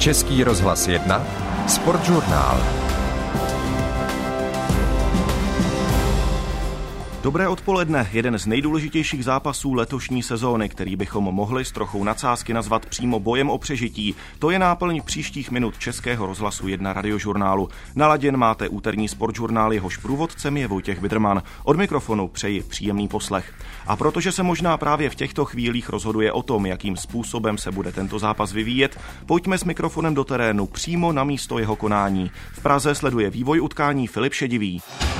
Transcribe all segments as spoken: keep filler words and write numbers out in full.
Český rozhlas jedna, Sportžurnál. Dobré odpoledne, jeden z nejdůležitějších zápasů letošní sezóny, který bychom mohli s trochou nadsázky nazvat přímo bojem o přežití. To je náplň příštích minut Českého rozhlasu jedna radiožurnálu. Naladěn máte úterní Sportžurnál, jehož průvodcem je Vojtěch Vidrman. Od mikrofonu přeji příjemný poslech. A protože se možná právě v těchto chvílích rozhoduje o tom, jakým způsobem se bude tento zápas vyvíjet, pojďme s mikrofonem do terénu přímo na místo jeho konání. V Praze sleduje vývoj utkání Filip Šedivý.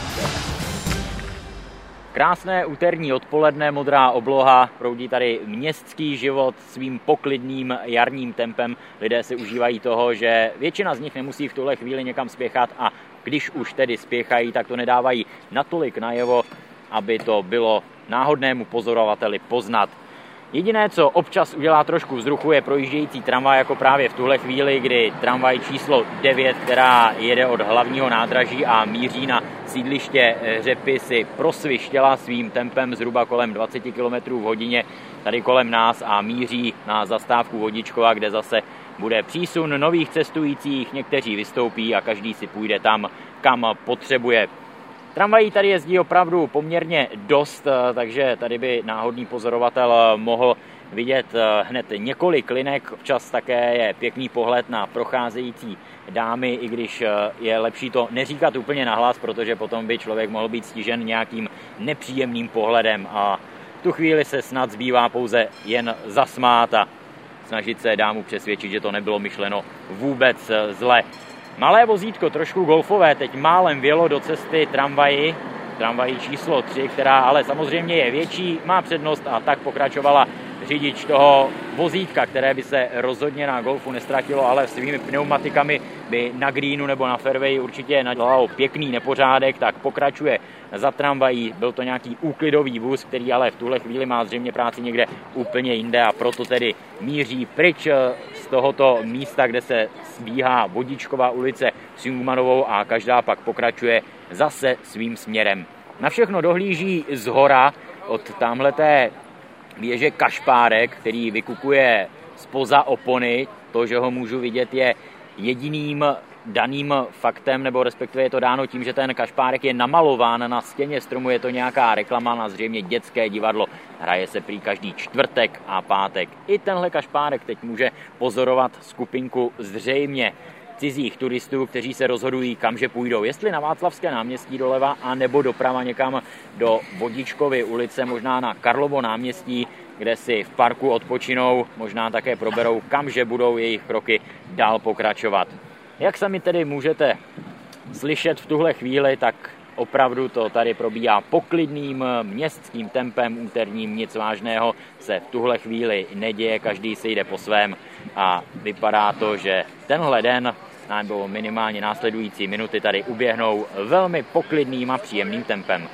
Krásné úterní odpoledne, modrá obloha, proudí tady městský život svým poklidným jarním tempem. Lidé si užívají toho, že většina z nich nemusí v tuhle chvíli někam spěchat a když už tedy spěchají, tak to nedávají natolik najevo, aby to bylo náhodnému pozorovateli poznat. Jediné, co občas udělá trošku vzruchu, je projíždějící tramvaj, jako právě v tuhle chvíli, kdy tramvaj číslo devět, která jede od hlavního nádraží a míří na sídliště Řepy, si prosvištěla svým tempem zhruba kolem dvacet kilometrů v hodině tady kolem nás a míří na zastávku Vodičkova, kde zase bude přísun nových cestujících, někteří vystoupí a každý si půjde tam, kam potřebuje. Tramvají tady jezdí opravdu poměrně dost, takže tady by náhodný pozorovatel mohl vidět hned několik linek. Občas také je pěkný pohled na procházející dámy, i když je lepší to neříkat úplně nahlas, protože potom by člověk mohl být stižen nějakým nepříjemným pohledem. A v tu chvíli se snad zbývá pouze jen zasmát a snažit se dámu přesvědčit, že to nebylo myšleno vůbec zle. Malé vozítko, trošku golfové, teď málem vjelo do cesty tramvaji, tramvají číslo tři, která ale samozřejmě je větší, má přednost a tak pokračovala řidič toho vozítka, které by se rozhodně na golfu nestratilo, ale svými pneumatikami by na greenu nebo na fairwayi určitě nadělalo pěkný nepořádek, tak pokračuje za tramvají. Byl to nějaký úklidový vůz, který ale v tuhle chvíli má zřejmě práci někde úplně jinde a proto tedy míří pryč z tohoto místa, kde se sbíhá Vodičkova ulice s Jungmannovou a každá pak pokračuje zase svým směrem. Na všechno dohlíží zhora od tamhleté věže kašpárek, který vykukuje zpoza opony. To, že ho můžu vidět, je jediným daným faktem, nebo respektive je to dáno tím, že ten kašpárek je namalován na stěně stromu, je to nějaká reklama na zřejmě dětské divadlo. Hraje se prý každý čtvrtek a pátek. I tenhle kašpárek teď může pozorovat skupinku zřejmě cizích turistů, kteří se rozhodují, kamže půjdou. Jestli na Václavské náměstí doleva, a nebo doprava někam do Vodičkovy ulice, možná na Karlovo náměstí, kde si v parku odpočinou, možná také proberou, kamže budou jejich kroky dál pokračovat. Jak sami tedy můžete slyšet v tuhle chvíli, tak opravdu to tady probíhá poklidným městským tempem úterním, nic vážného se v tuhle chvíli neděje, každý si jde po svém a vypadá to, že tenhle den nebo minimálně následující minuty tady uběhnou velmi poklidným a příjemným tempem.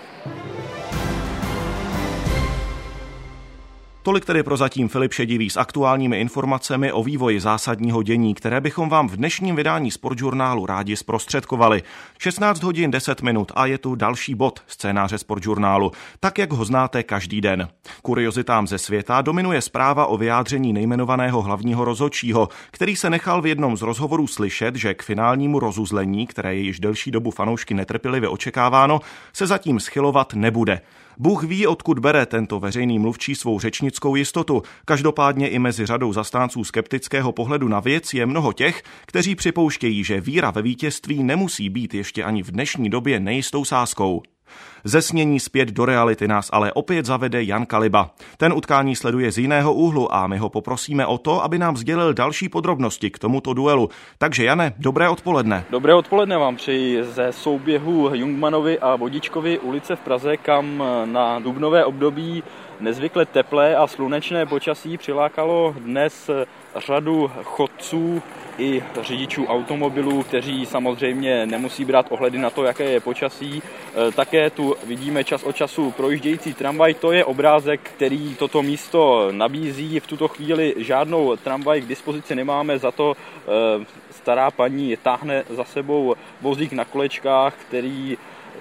Tolik tedy prozatím Filip Šedivý s aktuálními informacemi o vývoji zásadního dění, které bychom vám v dnešním vydání Sportžurnálu rádi zprostředkovali. šestnáct hodin deset minut a je tu další bod scénáře Sportžurnálu, tak jak ho znáte každý den. Kuriozitám ze světa dominuje zpráva o vyjádření nejmenovaného hlavního rozhodčího, který se nechal v jednom z rozhovorů slyšet, že k finálnímu rozuzlení, které je již delší dobu fanoušky netrpělivě očekáváno, se zatím schylovat nebude. Bůh ví, odkud bere tento veřejný mluvčí svou řečnickou jistotu. Každopádně i mezi řadou zastánců skeptického pohledu na věc je mnoho těch, kteří připouštějí, že víra ve vítězství nemusí být ještě ani v dnešní době nejistou sázkou. Ze snění zpět do reality nás ale opět zavede Jan Kaliba. Ten utkání sleduje z jiného úhlu a my ho poprosíme o to, aby nám sdělil další podrobnosti k tomuto duelu. Takže Jane, dobré odpoledne. Dobré odpoledne vám přeji ze souběhu Jungmannovy a Vodičkovy ulice v Praze, kam na dubnové období nezvykle teplé a slunečné počasí přilákalo dnes řadu chodců i řidičů automobilů, kteří samozřejmě nemusí brát ohledy na to, jaké je počasí. Také tu vidíme čas od času projíždějící tramvaj. To je obrázek, který toto místo nabízí. V tuto chvíli žádnou tramvaj k dispozici nemáme, za to stará paní táhne za sebou vozík na kolečkách, který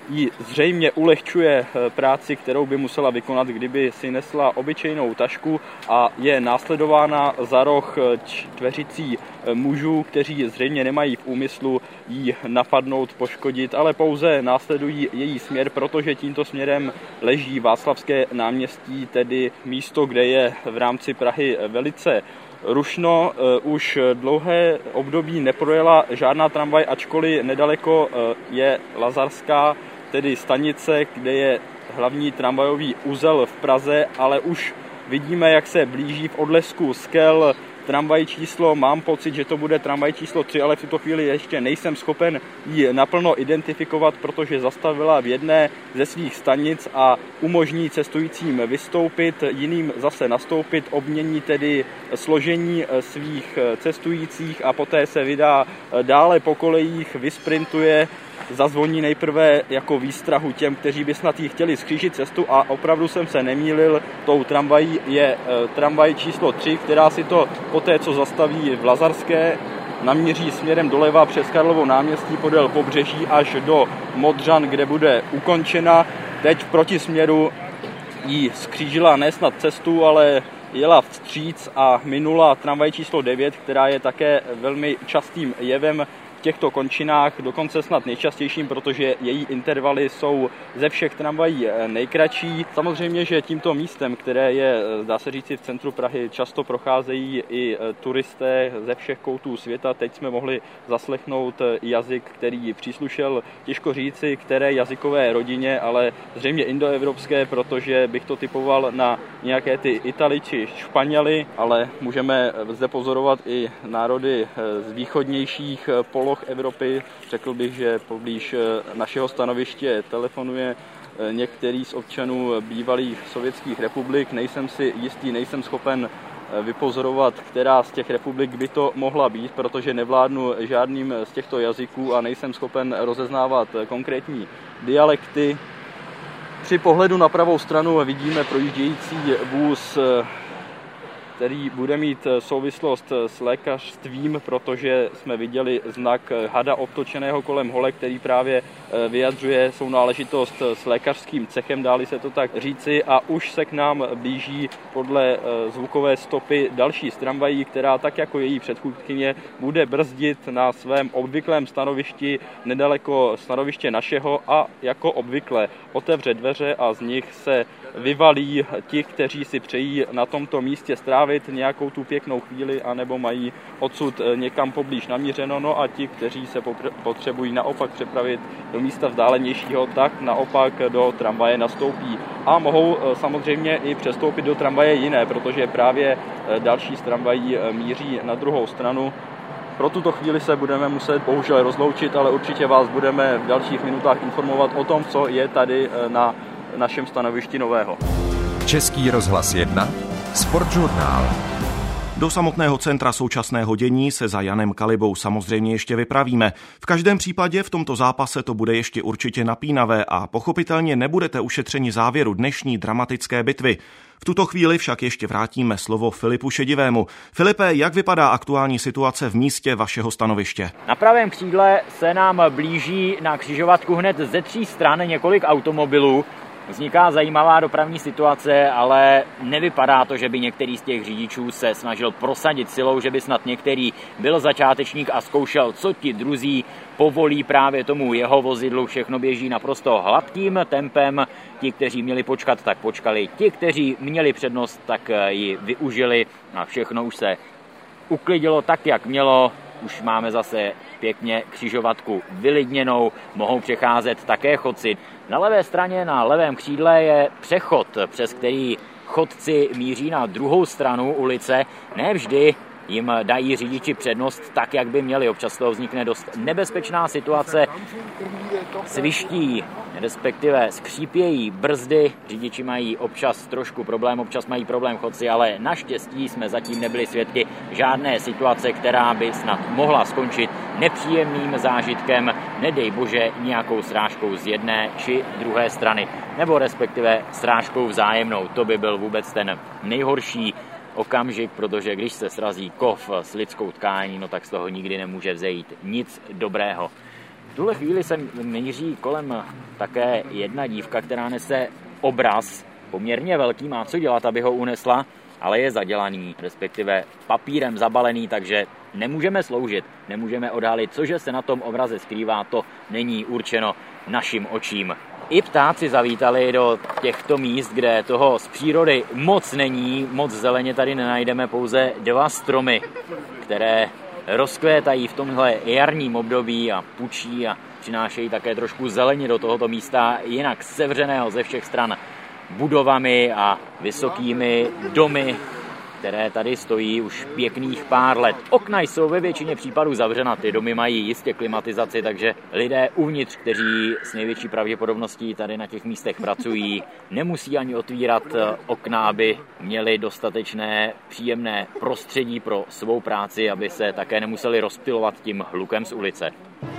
jí zřejmě ulehčuje práci, kterou by musela vykonat, kdyby si nesla obyčejnou tašku, a je následována za roh čtveřicí mužů, kteří zřejmě nemají v úmyslu jí napadnout, poškodit, ale pouze následují její směr, protože tímto směrem leží Václavské náměstí, tedy místo, kde je v rámci Prahy velice rušno. Už dlouhé období neprojela žádná tramvaj, ačkoliv nedaleko je Lazarská, tedy stanice, kde je hlavní tramvajový uzel v Praze, ale už vidíme, jak se blíží v odlesku skel tramvaj číslo, mám pocit, že to bude tramvaj číslo tři, ale v tuto chvíli ještě nejsem schopen ji naplno identifikovat, protože zastavila v jedné ze svých stanic a umožní cestujícím vystoupit, jiným zase nastoupit, obmění tedy složení svých cestujících a poté se vydá dále po kolejích, vysprintuje, zazvoní nejprve jako výstrahu těm, kteří by snad jí chtěli skřížit cestu, a opravdu jsem se nemýlil, tou tramvají je tramvaj číslo tři, která si to poté, co zastaví v Lazarské, namíří směrem doleva přes Karlovo náměstí podél pobřeží až do Modřan, kde bude ukončena. Teď v protisměru jí skřížila ne snad cestu, ale jela vstříc a minula tramvaj číslo devět, která je také velmi častým jevem v těchto končinách, dokonce snad nejčastějším, protože její intervaly jsou ze všech tramvají nejkratší. Samozřejmě, že tímto místem, které je, dá se říci, v centru Prahy, často procházejí i turisté ze všech koutů světa. Teď jsme mohli zaslechnout jazyk, který příslušel, těžko říci, které jazykové rodině, ale zřejmě indoevropské, protože bych to typoval na nějaké ty Italy či Španěly, ale můžeme zde pozorovat i národy z východnějších poloh Evropy. Řekl bych, že poblíž našeho stanoviště telefonuje některý z občanů bývalých sovětských republik. Nejsem si jistý, nejsem schopen vypozorovat, která z těch republik by to mohla být, protože nevládnu žádným z těchto jazyků a nejsem schopen rozeznávat konkrétní dialekty. Při pohledu na pravou stranu vidíme projíždějící vůz, který bude mít souvislost s lékařstvím, protože jsme viděli znak hada obtočeného kolem hole, který právě vyjadřuje sounáležitost s lékařským cechem, dáli se to tak říci, a už se k nám blíží podle zvukové stopy další z tramvají, která tak jako její předchůdkyně bude brzdit na svém obvyklém stanovišti nedaleko stanoviště našeho a jako obvykle otevře dveře a z nich se vyvalí ti, kteří si přejí na tomto místě strávit nějakou tu pěknou chvíli, anebo mají odsud někam poblíž namířeno, no a ti, kteří se potřebují naopak přepravit do místa vzdálenějšího, tak naopak do tramvaje nastoupí. A mohou samozřejmě i přestoupit do tramvaje jiné, protože právě další z tramvají míří na druhou stranu. Pro tuto chvíli se budeme muset bohužel rozloučit, ale určitě vás budeme v dalších minutách informovat o tom, co je tady na našem stanovišti nového. Český rozhlas jedna, Sportžurnál. Do samotného centra současného dění se za Janem Kalibou samozřejmě ještě vypravíme. V každém případě v tomto zápase to bude ještě určitě napínavé a pochopitelně nebudete ušetřeni závěru dnešní dramatické bitvy. V tuto chvíli však ještě vrátíme slovo Filipu Šedivému. Filipe, jak vypadá aktuální situace v místě vašeho stanoviště? Na pravém křídle se nám blíží na křižovatku hned ze tří stran několik automobilů. Vzniká zajímavá dopravní situace, ale nevypadá to, že by některý z těch řidičů se snažil prosadit silou, že by snad některý byl začátečník a zkoušel, co ti druzí povolí právě tomu jeho vozidlu. Všechno běží naprosto hladkým tempem. Ti, kteří měli počkat, tak počkali. Ti, kteří měli přednost, tak ji využili a všechno už se uklidilo tak, jak mělo. Už máme zase pěkně křižovatku vylidněnou, mohou přecházet také chodci. Na levé straně, na levém křídle je přechod, přes který chodci míří na druhou stranu ulice. Ne vždy jim dají řidiči přednost tak, jak by měli. Občas toho vznikne dost nebezpečná situace. Sviští, respektive skřípějí brzdy. Řidiči mají občas trošku problém, občas mají problém chodci, ale naštěstí jsme zatím nebyli svědky žádné situace, která by snad mohla skončit nepříjemným zážitkem, nedej bože nějakou srážkou z jedné či druhé strany, nebo respektive srážkou vzájemnou. To by byl vůbec ten nejhorší okamžik, protože když se srazí kov s lidskou tkání, no tak z toho nikdy nemůže vzejít nic dobrého. V tuhle chvíli se míří kolem také jedna dívka, která nese obraz poměrně velký, má co dělat, aby ho unesla, ale je zadělaný, respektive papírem zabalený, takže nemůžeme sloužit, nemůžeme odhalit, cože se na tom obraze skrývá, to není určeno našim očím. I ptáci zavítali do těchto míst, kde toho z přírody moc není, moc zeleně tady nenajdeme, pouze dva stromy, které rozkvétají v tomhle jarním období a pučí a přinášejí také trošku zeleně do tohoto místa, jinak sevřeného ze všech stran budovami a vysokými domy, které tady stojí už pěkných pár let. Okna jsou ve většině případů zavřena, ty domy mají jistě klimatizaci, takže lidé uvnitř, kteří s největší pravděpodobností tady na těch místech pracují, nemusí ani otvírat okna, aby měli dostatečné příjemné prostředí pro svou práci, aby se také nemuseli rozptylovat tím hlukem z ulice.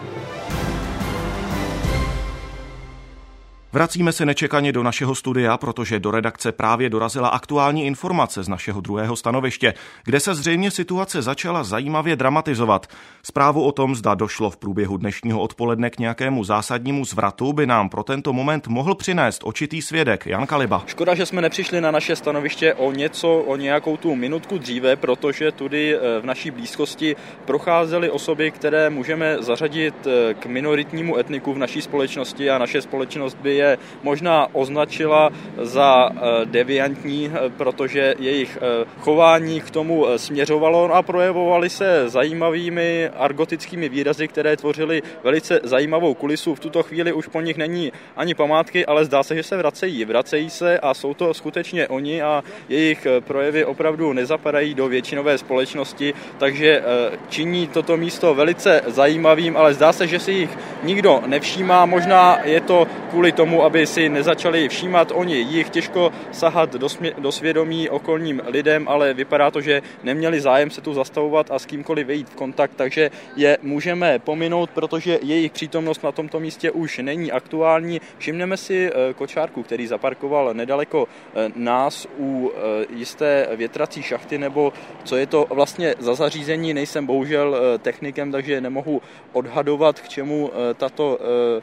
Vracíme se nečekaně do našeho studia, protože do redakce právě dorazila aktuální informace z našeho druhého stanoviště, kde se zřejmě situace začala zajímavě dramatizovat. Zprávu o tom, zda došlo v průběhu dnešního odpoledne k nějakému zásadnímu zvratu, by nám pro tento moment mohl přinést očitý svědek Jan Kaliba. Škoda, že jsme nepřišli na naše stanoviště o něco, o nějakou tu minutku dříve, protože tudy v naší blízkosti procházely osoby, které můžeme zařadit k minoritnímu etniku v naší společnosti a naše společnost by je možná označila za deviantní, protože jejich chování k tomu směřovalo a projevovali se zajímavými argotickými výrazy, které tvořily velice zajímavou kulisu. V tuto chvíli už po nich není ani památky, ale zdá se, že se vracejí. Vracejí se a jsou to skutečně oni a jejich projevy opravdu nezapadají do většinové společnosti, takže činí toto místo velice zajímavým, ale zdá se, že si jich nikdo nevšímá. Možná je to kvůli tomu, aby si nezačali všímat oni jich, těžko sahat do, smě- do svědomí okolním lidem, ale vypadá to, že neměli zájem se tu zastavovat a s kýmkoliv vejít v kontakt, takže je můžeme pominout, protože jejich přítomnost na tomto místě už není aktuální. Všimneme si kočárku, který zaparkoval nedaleko nás u jisté větrací šachty, nebo co je to vlastně za zařízení, nejsem bohužel technikem, takže nemohu odhadovat, k čemu tato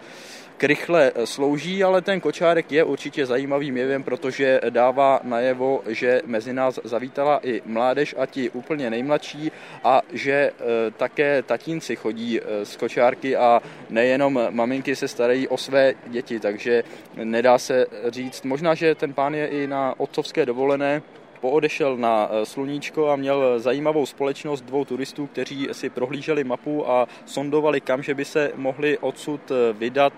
krychle slouží, ale ten kočárek je určitě zajímavým jevem, protože dává najevo, že mezi nás zavítala i mládež a ti úplně nejmladší a že také tatínci chodí z kočárky a nejenom maminky se starají o své děti, takže nedá se říct. Možná, že ten pán je i na otcovské dovolené, poodešel na sluníčko a měl zajímavou společnost dvou turistů, kteří si prohlíželi mapu a sondovali, kam že by se mohli odsud vydat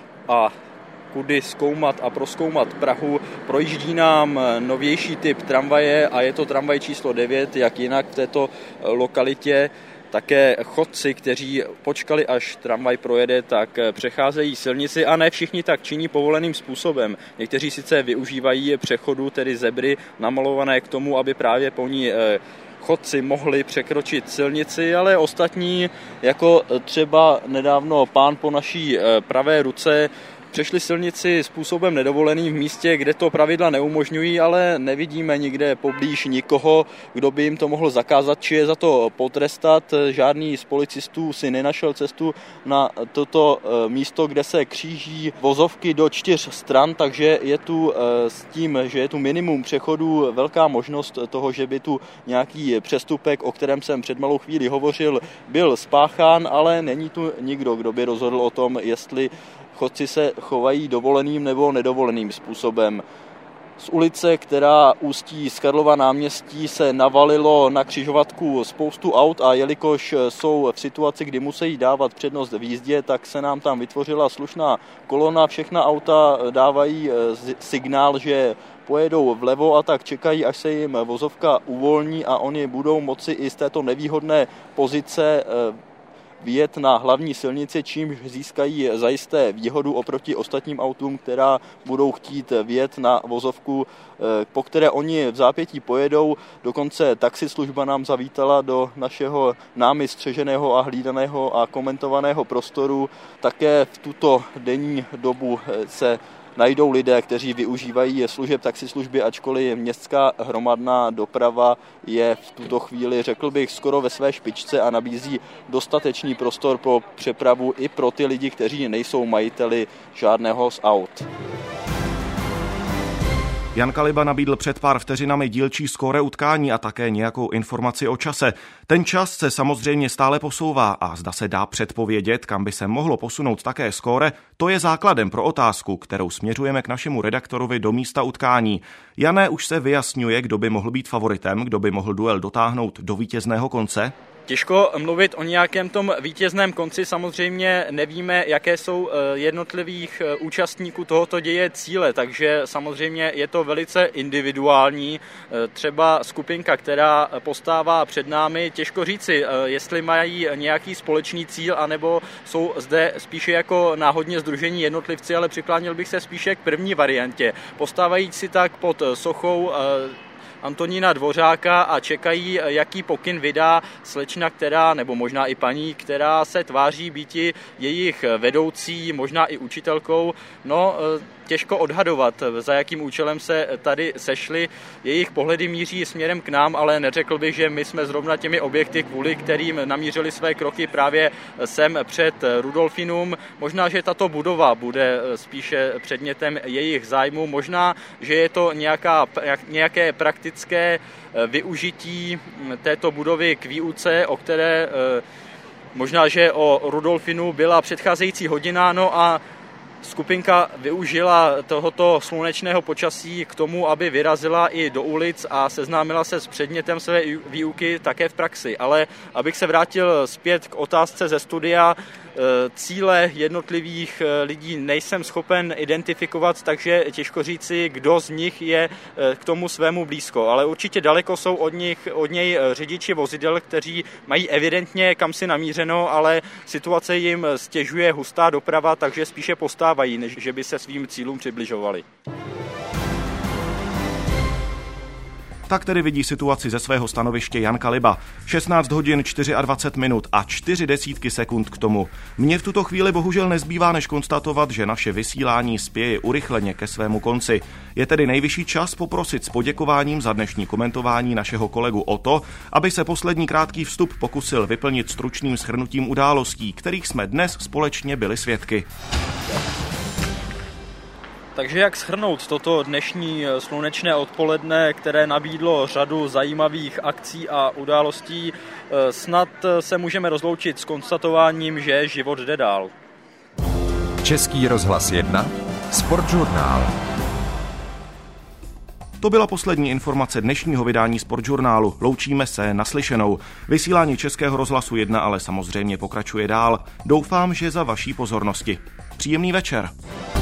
a kudy zkoumat a prozkoumat Prahu. Projíždí nám novější typ tramvaje a je to tramvaj číslo devět, jak jinak v této lokalitě. Také chodci, kteří počkali, až tramvaj projede, tak přecházejí silnici a ne všichni tak činí povoleným způsobem. Někteří sice využívají přechodu, tedy zebry namalované k tomu, aby právě po ní chodci mohli překročit silnici, ale ostatní, jako třeba nedávno pán po naší pravé ruce, přešli silnici způsobem nedovoleným v místě, kde to pravidla neumožňují, ale nevidíme nikde poblíž nikoho, kdo by jim to mohl zakázat, či je za to potrestat. Žádný z policistů si nenašel cestu na toto místo, kde se kříží vozovky do čtyř stran, takže je tu s tím, že je tu minimum přechodů, velká možnost toho, že by tu nějaký přestupek, o kterém jsem před malou chvíli hovořil, byl spáchán, ale není tu nikdo, kdo by rozhodl o tom, jestli chodci se chovají dovoleným nebo nedovoleným způsobem. Z ulice, která ústí z Karlova náměstí, se navalilo na křižovatku spoustu aut a jelikož jsou v situaci, kdy musí dávat přednost v jízdě, tak se nám tam vytvořila slušná kolona. Všechna auta dávají signál, že pojedou vlevo a tak čekají, až se jim vozovka uvolní a oni budou moci i z této nevýhodné pozice vyjet na hlavní silnici, čímž získají zajisté výhodu oproti ostatním autům, která budou chtít vyjet na vozovku, po které oni v zápětí pojedou. Dokonce taxislužba nám zavítala do našeho námi střeženého a hlídaného a komentovaného prostoru. Také v tuto denní dobu se najdou lidé, kteří využívají služeb taxislužby, ačkoliv městská hromadná doprava je v tuto chvíli, řekl bych, skoro ve své špičce a nabízí dostatečný prostor pro přepravu i pro ty lidi, kteří nejsou majiteli žádného z aut. Jan Kaliba nabídl před pár vteřinami dílčí skóre utkání a také nějakou informaci o čase. Ten čas se samozřejmě stále posouvá a zda se dá předpovědět, kam by se mohlo posunout také skóre, to je základem pro otázku, kterou směřujeme k našemu redaktorovi do místa utkání. Jané, už se vyjasňuje, kdo by mohl být favoritem, kdo by mohl duel dotáhnout do vítězného konce? Těžko mluvit o nějakém tom vítězném konci, samozřejmě nevíme, jaké jsou jednotlivých účastníků tohoto děje cíle, takže samozřejmě je to velice individuální. Třeba skupinka, která postává před námi, těžko říci, jestli mají nějaký společný cíl, anebo jsou zde spíše jako náhodně sdružení jednotlivci, ale přiklánil bych se spíše k první variantě. Postávají si tak pod sochou Antonína Dvořáka a čekají, jaký pokyn vydá slečna, která, nebo možná i paní, která se tváří býti jejich vedoucí, možná i učitelkou. No, těžko odhadovat, za jakým účelem se tady sešli. Jejich pohledy míří směrem k nám, ale neřekl bych, že my jsme zrovna těmi objekty, kvůli kterým namířili své kroky právě sem před Rudolfinum. Možná, že tato budova bude spíše předmětem jejich zájmu. Možná, že je to nějaká, nějaké praktické využití této budovy k výuce, o které možná, že o Rudolfinu byla předcházející hodina, no a skupinka využila tohoto slunečného počasí k tomu, aby vyrazila i do ulic a seznámila se s předmětem své výuky také v praxi. Ale abych se vrátil zpět k otázce ze studia, cíle jednotlivých lidí nejsem schopen identifikovat, takže těžko říci, kdo z nich je k tomu svému blízko. Ale určitě daleko jsou od nich, od něj řidiči vozidel, kteří mají evidentně kam si namířeno, ale situace jim stěžuje hustá doprava, takže spíše postávají, než že by se svým cílům přibližovali. Tak tedy vidí situaci ze svého stanoviště Jan Kaliba. šestnáct hodin dvacet čtyři minut a čtyři desítky sekund k tomu. Mně v tuto chvíli bohužel nezbývá, než konstatovat, že naše vysílání spěje urychleně ke svému konci. Je tedy nejvyšší čas poprosit s poděkováním za dnešní komentování našeho kolegu o to, aby se poslední krátký vstup pokusil vyplnit stručným shrnutím událostí, kterých jsme dnes společně byli svědky. Takže jak shrnout toto dnešní slunečné odpoledne, které nabídlo řadu zajímavých akcí a událostí? Snad se můžeme rozloučit s konstatováním, že život jde dál. Český rozhlas jedna, Sportžurnál. To byla poslední informace dnešního vydání Sportžurnálu. Loučíme se, naslyšenou. Vysílání Českého rozhlasu jedna ale samozřejmě pokračuje dál. Doufám, že za vaší pozornosti. Příjemný večer.